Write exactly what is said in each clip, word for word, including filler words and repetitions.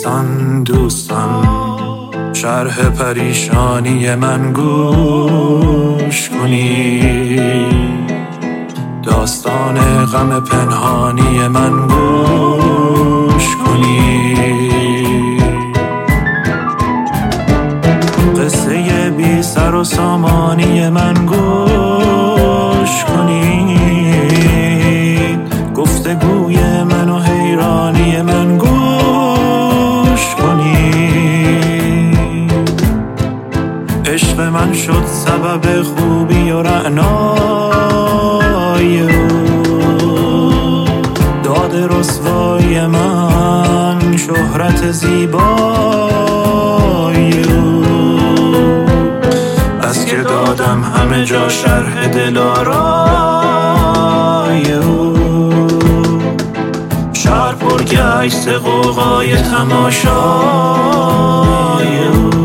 دوستان دوستان شرح پریشانی من گوش کنید، داستان غم پنهانی من گوش کنید، قصه بی سر و سامانی من گوش کنید، گفتگوی من و حیرانی من گوش کنید. عشق من شد سبب خوبی و رعنای او، داد رسوای من شهرت زیبای او، از که دادم همه جا شرح دلارای او. شهر پر گشت غوغای تماشای او.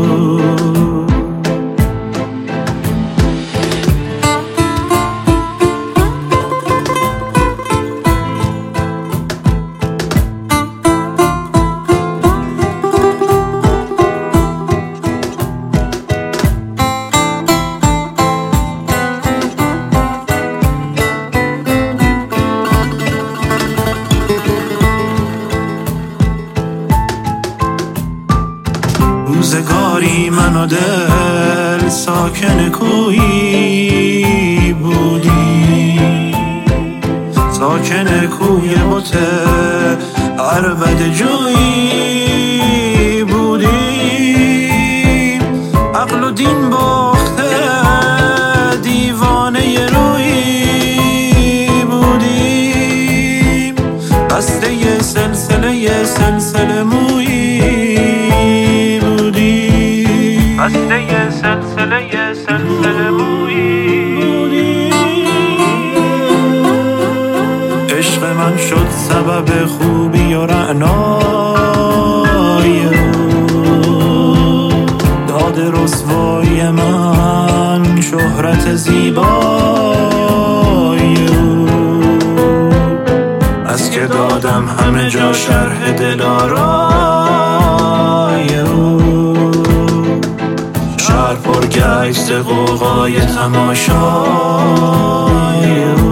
روزگاری من و دل ساکن کویی بودی، ساکن کوی بت عربد جویی بودی، عقل و دین باخته دیوانه رویی بودی، بسته سلسله سلسله مویی، بسته سلسله سلسله مویی. عشق من شد سبب خوبی و رعنای او، داد رسوای من شهرت زیبای او، از که دادم همه جا شرح دلارای او. شهر پر گشت غوغای تماشای او.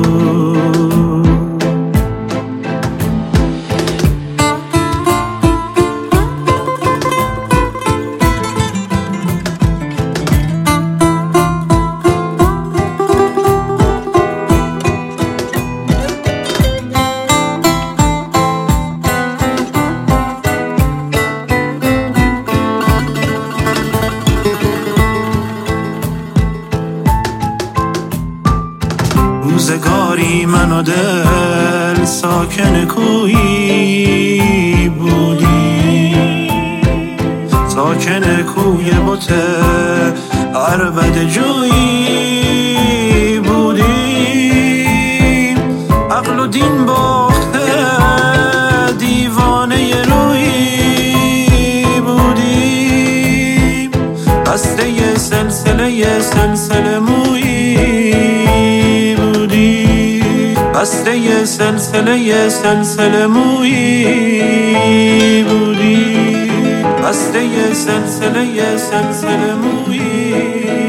روزگاری من و دل ساکن کویی بودی، ساکن کوی بت عربد جویی بودی، عقل و دین باخته دیوانه رویی بودی، بسته سلسله سلسله مویی، بسته سلسله سلسله مویی بودی، بسته سلسله سلسله مویی.